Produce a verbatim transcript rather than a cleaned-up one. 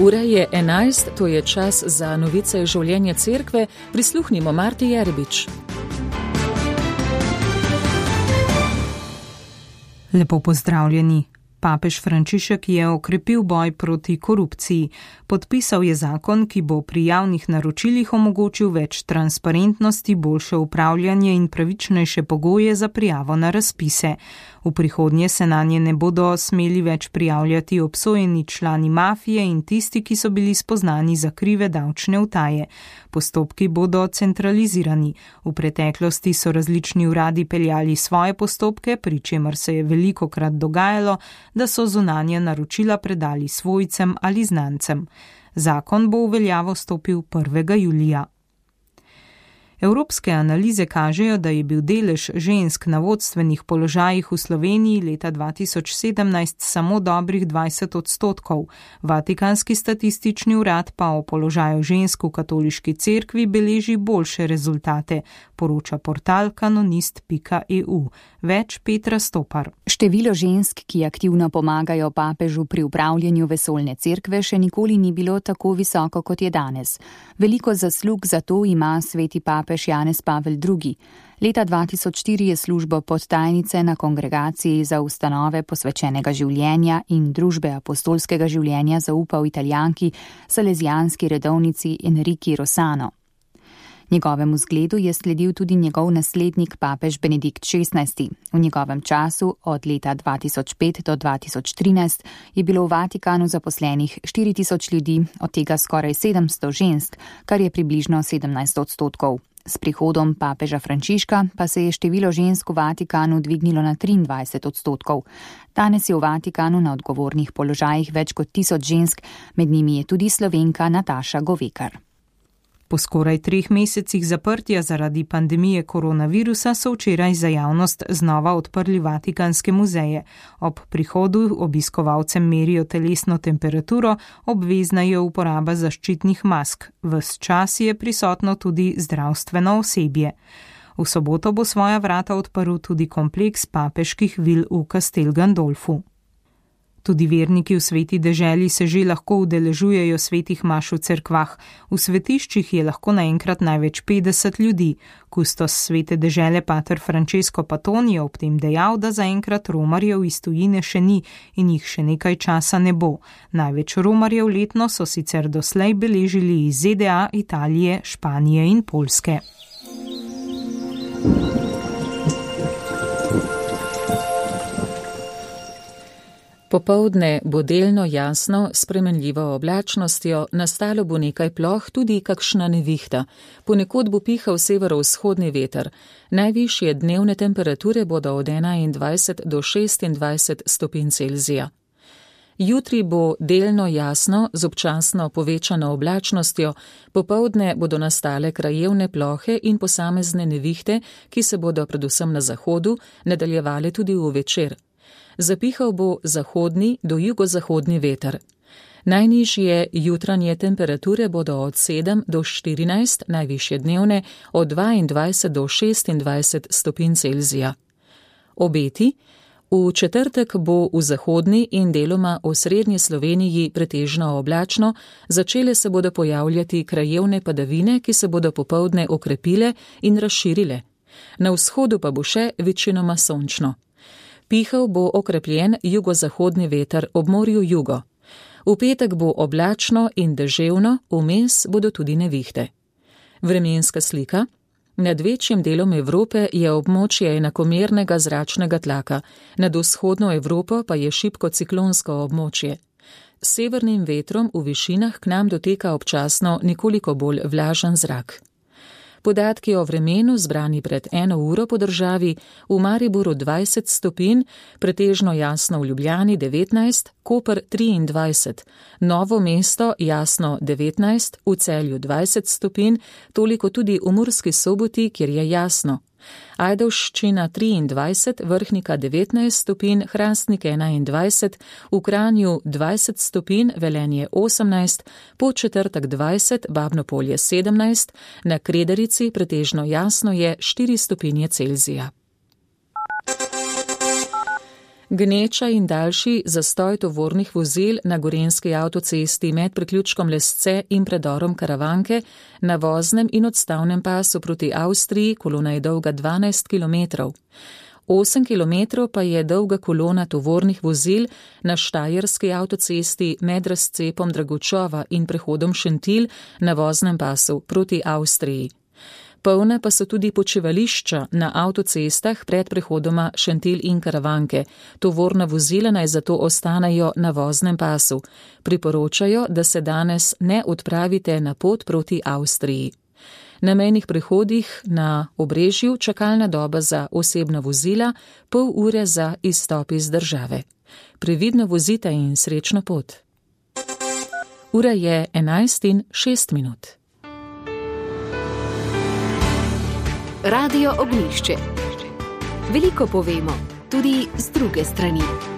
Ura je enajst, to je čas za novice življenja cerkve. Prisluhnimo Marti Jerbič. Lepo pozdravljeni. Papež Frančišek je okrepil boj proti korupciji. Podpisal je zakon, ki bo pri javnih naročilih omogočil več transparentnosti, boljše upravljanje in pravičnejše pogoje za prijavo na razpise. V prihodnje se nanje ne bodo smeli več prijavljati obsojeni člani mafije in tisti, ki so bili spoznani za krive davčne utaje. Postopki bodo centralizirani. V preteklosti so različni uradi peljali svoje postopke, pri čemer se je velikokrat dogajalo, da so zunanja naročila predali svojcem ali znancem. Zakon bo v veljavo stopil prvega julija. Evropske analize kažejo, da je bil delež žensk na vodstvenih položajih v Sloveniji leta dva tisoč sedemnajst samo dobrih dvajset odstotkov. Vatikanski statistični urad pa o položaju žensk v katoliški cerkvi beleži boljše rezultate, poroča portal kanonist pika e u. Več Petra Stopar. Število žensk, ki aktivno pomagajo papežu pri upravljanju vesoljne cerkve, še nikoli ni bilo tako visoko, kot je danes. Veliko zaslug za to ima sveti papež Janez Pavel drugi. Leta dva tisoč štiri je službo podtajnice na kongregaciji za ustanove posvečenega življenja in družbe apostolskega življenja zaupal Italijanki, salezijanski redovnici Enriki Rossano. Njegovemu zgledu je sledil tudi njegov naslednik papež Benedikt šestnajsti. V njegovem času od leta dva tisoč pet do dva tisoč trinajst je bilo v Vatikanu zaposlenih štiri tisoč ljudi, od tega skoraj sedemsto žensk, kar je približno sedemnajst odstotkov. S prihodom papeža Frančiška pa se je število žensk v Vatikanu dvignilo na triindvajset odstotkov. Danes je v Vatikanu na odgovornih položajih več kot tisoč žensk, med njimi je tudi Slovenka Nataša Govekar. Po skoraj treh mesecih zaprtja zaradi pandemije koronavirusa so včeraj za javnost znova odprli Vatikanske muzeje. Ob prihodu obiskovalcem merijo telesno temperaturo, obvezna je uporaba zaščitnih mask. Ves čas je prisotno tudi zdravstveno osebje. V soboto bo svoja vrata odprl tudi kompleks papeških vil v Castel Gandolfu. Tudi verniki v sveti deželi se že lahko udeležujejo svetih maš v cerkvah. V svetiščih je lahko naenkrat največ petdeset ljudi. Kustos svete dežele pater Francesco Patton je ob tem dejal, da zaenkrat romarjev iz tujine še ni in jih še nekaj časa ne bo. Največ romarjev letno so sicer doslej beležili iz Z D A, Italije, Španije in Poljske. Popoldne bo delno jasno, s spremenljivo oblačnostjo, nastalo bo nekaj ploh, tudi kakšna nevihta. Ponekod bo pihal severovzhodni veter. Najvišje dnevne temperature bodo od enaindvajset do šestindvajset stopinj Celzija. Jutri bo delno jasno, z občasno povečano oblačnostjo, popoldne bodo nastale krajevne plohe in posamezne nevihte, ki se bodo predvsem na zahodu nadaljevale tudi v večer. Zapihal bo zahodni do jugozahodni veter. Najnižje jutranje temperature bodo od sedem do štirinajst, najvišje dnevne od dvaindvajset do šestindvajset stopinj Celzija. Obeti: v četrtek bo v zahodni in deloma osrednji Sloveniji pretežno oblačno, začele se bodo pojavljati krajevne padavine, ki se bodo popoldne okrepile in razširile. Na vzhodu pa bo še večinoma sončno. Pihal bo okrepljen jugozahodni veter ob morju jugo. V petek bo oblačno in deževno, vmes bodo tudi nevihte. Vremenska slika. Nad večjim delom Evrope je območje enakomernega zračnega tlaka, nad vzhodno Evropo pa je šibko ciklonsko območje. S severnim vetrom v višinah k nam doteka občasno nekoliko bolj vlažen zrak. Podatki o vremenu zbrani pred eno uro po državi: v Mariboru dvajset stopinj, pretežno jasno v Ljubljani devetnajst, Koper triindvajset, Novo mesto jasno devetnajst, v Celju dvajset stopinj, toliko tudi v Murski Soboti, kjer je jasno. Ajdovščina triindvajset, Vrhnika devetnajst stopinj, Hrastnik enaindvajset, v Kranju dvajset stopinj, Velenje osemnajst, Podčetrtek dvajset, Babno Polje sedemnajst, na Kredarici pretežno jasno je štiri stopinje Celzija. Gneča in daljši zastoj tovornih vozil na gorenjski avtocesti med priključkom Lesce in predorom Karavanke na voznem in odstavnem pasu proti Avstriji, kolona je dolga dvanajst kilometrov. osem kilometrov pa je dolga kolona tovornih vozil na štajerski avtocesti med razcepom Dragočova in prehodom Šentilj na voznem pasu proti Avstriji. Polna pa so tudi počivališča na avtocestah pred prehodoma Šentilj in Karavanke. Tovorna vozila naj zato ostanejo na voznem pasu. Priporočajo, da se danes ne odpravite na pot proti Avstriji. Na mejnih prehodih na Obrežju čakalna doba za osebna vozila, pol ure za izstop iz države. Previdno vozite in srečno pot. Ura je enajst in šest minut. Radio Ognjišče. Veliko povemo, tudi z druge strani.